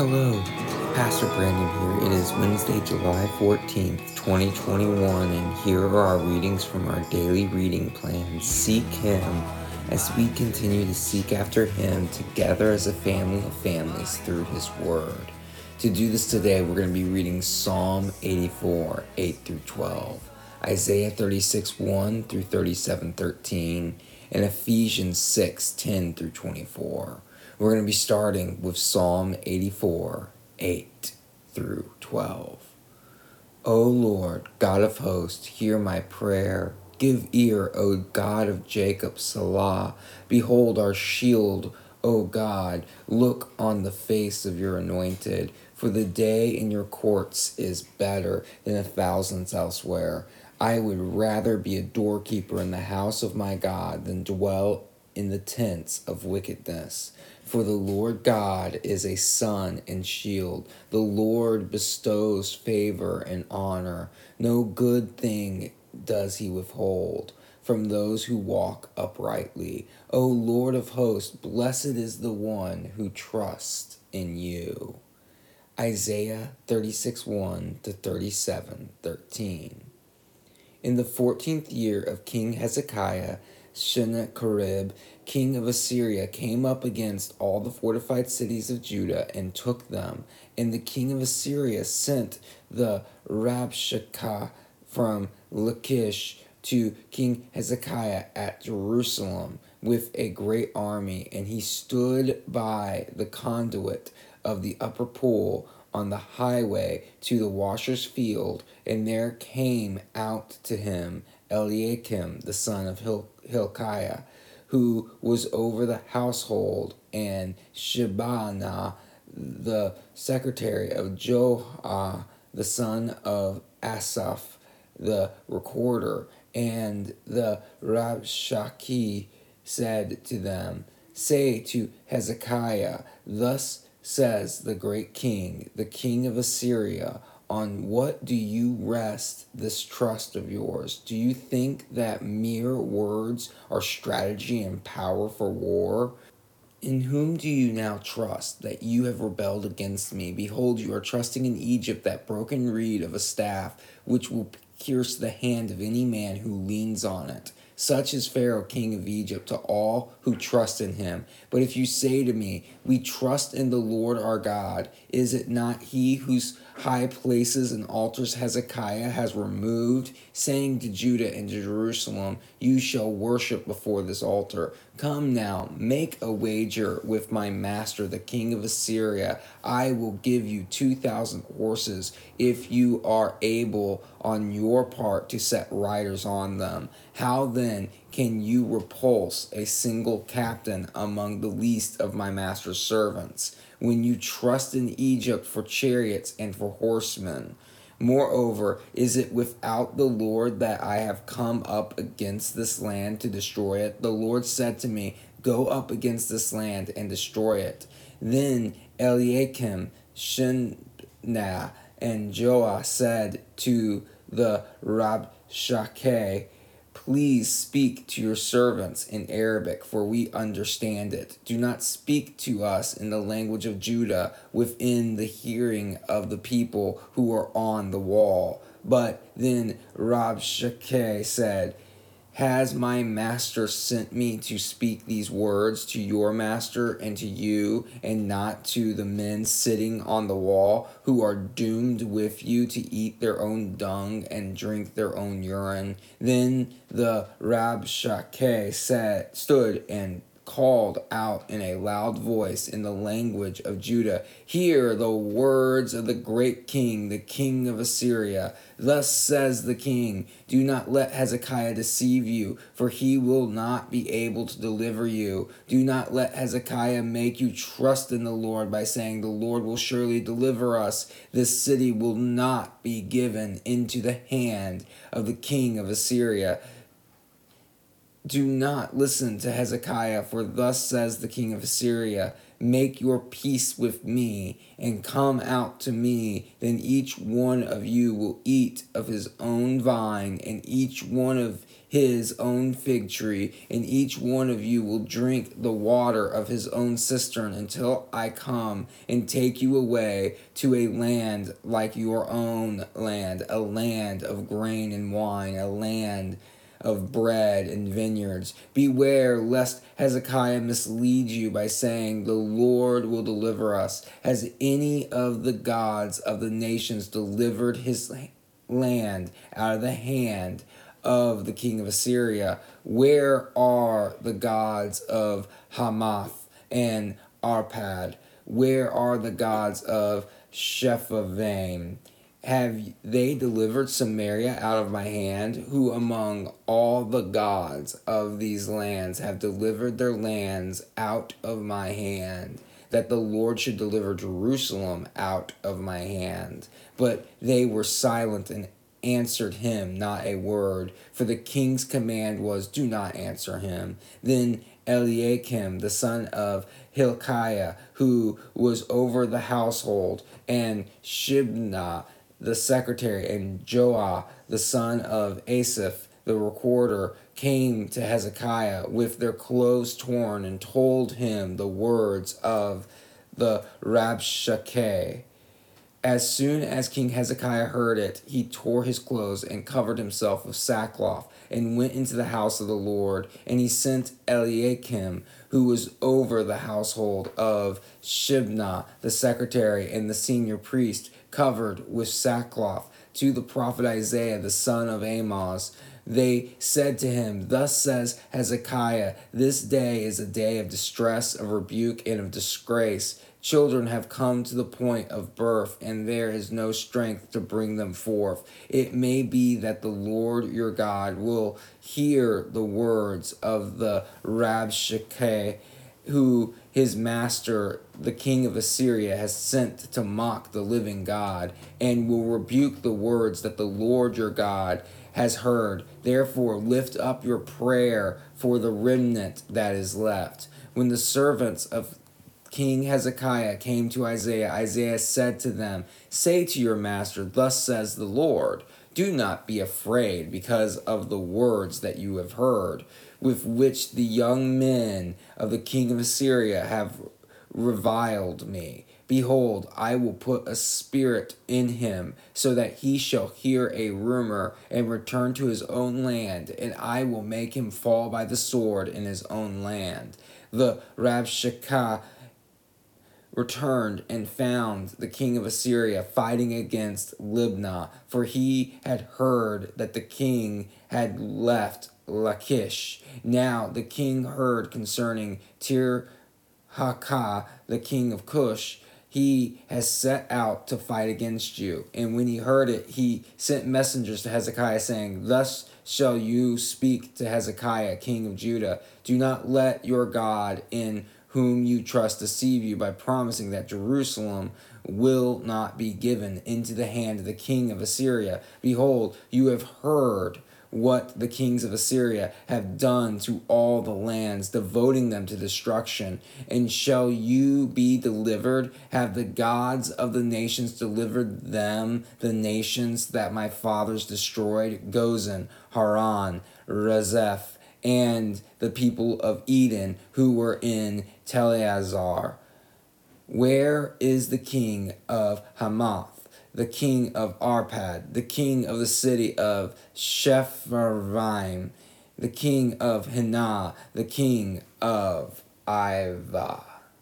Hello, Pastor Brandon here. It is Wednesday, July 14th, 2021, and here are our readings from our daily reading plan. Seek Him as we continue to seek after Him together as a family of families through His Word. To do this today, we're going to be reading Psalm 84, 8 through 12, Isaiah 36, 1 through 37, 13, and Ephesians 6, 10 through 24. We're going to be starting with Psalm 84, 8 through 12. O Lord, God of hosts, hear my prayer. Give ear, O God of Jacob, Selah. Behold our shield, O God. Look on the face of your anointed. For the day in your courts is better than 1,000 elsewhere. I would rather be a doorkeeper in the house of my God than dwell in the tents of wickedness. For the Lord God is a sun and shield. The Lord bestows favor and honor. No good thing does he withhold from those who walk uprightly. O Lord of hosts, blessed is the one who trusts in you. Isaiah 36, 1 to 37, 13. In the 14th year of King Hezekiah, Sennacherib, king of Assyria, came up against all the fortified cities of Judah and took them. And the king of Assyria sent the Rabshakeh from Lachish to King Hezekiah at Jerusalem with a great army, and he stood by the conduit of the upper pool on the highway to the washer's field, and there came out to him Eliakim, the son of Hilkiah, who was over the household, and Shebaniah, the secretary of Joah, the son of Asaph, the recorder. And the Rabshakeh said to them, Say to Hezekiah, Thus says the great king, the king of Assyria, on what do you rest this trust of yours? Do you think that mere words are strategy and power for war? In whom do you now trust, that you have rebelled against me? Behold, you are trusting in Egypt, that broken reed of a staff, which will pierce the hand of any man who leans on it. Such is Pharaoh, king of Egypt, to all who trust in him. But if you say to me, We trust in the Lord our God, is it not he whose high places and altars Hezekiah has removed, saying to Judah and to Jerusalem, You shall worship before this altar? Come now, make a wager with my master, the king of Assyria. I will give you 2,000 horses if you are able on your part to set riders on them. How then can you repulse a single captain among the least of my master's servants, when you trust in Egypt for chariots and for horsemen? Moreover, is it without the Lord that I have come up against this land to destroy it? The Lord said to me, Go up against this land and destroy it. Then Eliakim, Shebaniah, and Joah said to the Rabshakeh, Please speak to your servants in Arabic, for we understand it. Do not speak to us in the language of Judah within the hearing of the people who are on the wall. But then Rabshakeh said, Has my master sent me to speak these words to your master and to you, and not to the men sitting on the wall, who are doomed with you to eat their own dung and drink their own urine? Then the Rabshakeh stood and called out in a loud voice in the language of Judah, Hear the words of the great king, the king of Assyria. Thus says the king, Do not let Hezekiah deceive you, for he will not be able to deliver you. Do not let Hezekiah make you trust in the Lord by saying, The Lord will surely deliver us. This city will not be given into the hand of the king of Assyria. Do not listen to Hezekiah, for thus says the king of Assyria, Make your peace with me, and come out to me. Then each one of you will eat of his own vine, and each one of his own fig tree, and each one of you will drink the water of his own cistern until I come and take you away to a land like your own land, a land of grain and wine, a land of bread and vineyards. Beware lest Hezekiah mislead you by saying, the Lord will deliver us. Has any of the gods of the nations delivered his land out of the hand of the king of Assyria? Where are the gods of Hamath and Arpad? Where are the gods of Shephavaim? Have they delivered Samaria out of my hand? Who among all the gods of these lands have delivered their lands out of my hand, that the Lord should deliver Jerusalem out of my hand? But they were silent and answered him not a word, for the king's command was, do not answer him. Then Eliakim, the son of Hilkiah, who was over the household, and Shibna, the secretary, and Joah, the son of Asaph, the recorder, came to Hezekiah with their clothes torn and told him the words of the Rabshakeh. As soon as King Hezekiah heard it, he tore his clothes and covered himself with sackcloth and went into the house of the Lord. And he sent Eliakim, who was over the household of Shibna, the secretary, and the senior priest, covered with sackcloth, to the prophet Isaiah, the son of Amoz. They said to him, thus says Hezekiah, this day is a day of distress, of rebuke, and of disgrace. Children have come to the point of birth, and there is no strength to bring them forth. It may be that the Lord your God will hear the words of the Rabshakeh, who his master, the king of Assyria, has sent to mock the living God, and will rebuke the words that the Lord your God has heard. Therefore lift up your prayer for the remnant that is left. When the servants of King Hezekiah came to Isaiah, Isaiah said to them, say to your master, thus says the Lord, do not be afraid because of the words that you have heard, with which the young men of the king of Assyria have reviled me. Behold, I will put a spirit in him, so that he shall hear a rumor and return to his own land, and I will make him fall by the sword in his own land. The Rabshakeh returned and found the king of Assyria fighting against Libnah, for he had heard that the king had left Lachish. Now the king heard concerning Tirhakah, the king of Cush. He has set out to fight against you. And when he heard it, he sent messengers to Hezekiah, saying, thus shall you speak to Hezekiah, king of Judah. Do not let your God in whom you trust deceive you by promising that Jerusalem will not be given into the hand of the king of Assyria. Behold, you have heard what the kings of Assyria have done to all the lands, devoting them to destruction. And shall you be delivered? Have the gods of the nations delivered them, the nations that my fathers destroyed? Gozan, Haran, Rezeph, and the people of Eden who were in Teleazar. Where is the king of Hamath, the king of Arpad, the king of the city of Sepharvaim, the king of Hinah, the king of Ivah?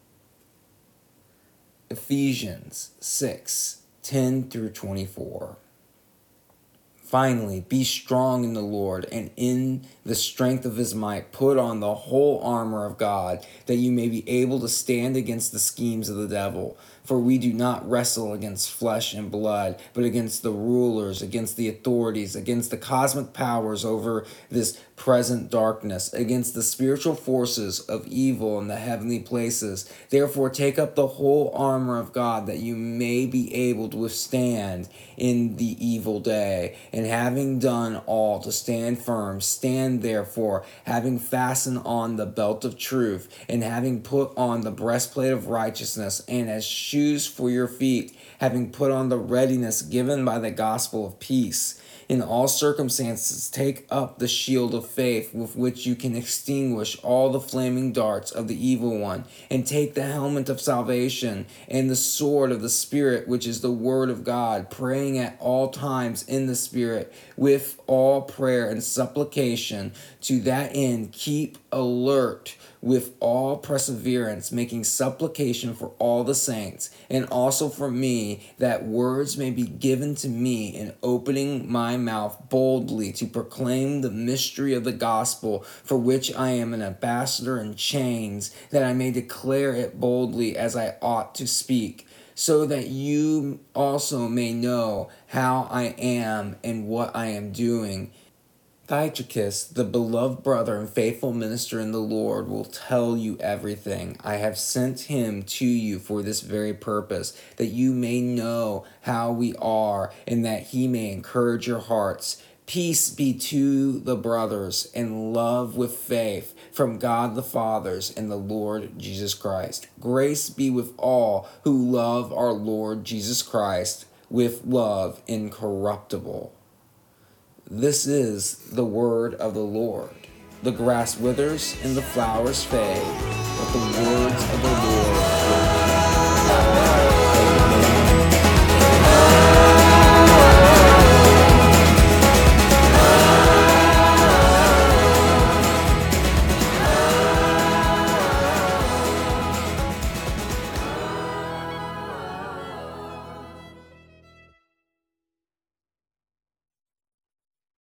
Ephesians 6:10 through 24. Finally, be strong in the Lord, and in the strength of his might, put on the whole armor of God, that you may be able to stand against the schemes of the devil. For we do not wrestle against flesh and blood, but against the rulers, against the authorities, against the cosmic powers over this present darkness, against the spiritual forces of evil in the heavenly places. Therefore take up the whole armor of God, that you may be able to withstand in the evil day. And having done all to stand firm, stand therefore, having fastened on the belt of truth, and having put on the breastplate of righteousness, and as shoes for your feet, having put on the readiness given by the gospel of peace. In all circumstances, take up the shield of faith with which you can extinguish all the flaming darts of the evil one, and take the helmet of salvation and the sword of the Spirit, which is the word of God, praying at all times in the Spirit with all prayer and supplication. To that end, keep alert with all perseverance, making supplication for all the saints, and also for me, that words may be given to me in opening my mouth boldly to proclaim the mystery of the gospel, for which I am an ambassador in chains, that I may declare it boldly as I ought to speak, so that you also may know how I am and what I am doing. Tychicus, the beloved brother and faithful minister in the Lord, will tell you everything. I have sent him to you for this very purpose, that you may know how we are, and that he may encourage your hearts. Peace be to the brothers, and love with faith from God the Father and the Lord Jesus Christ. Grace be with all who love our Lord Jesus Christ with love incorruptible. This is the word of the Lord. The grass withers and the flowers fade, but the words of the Lord will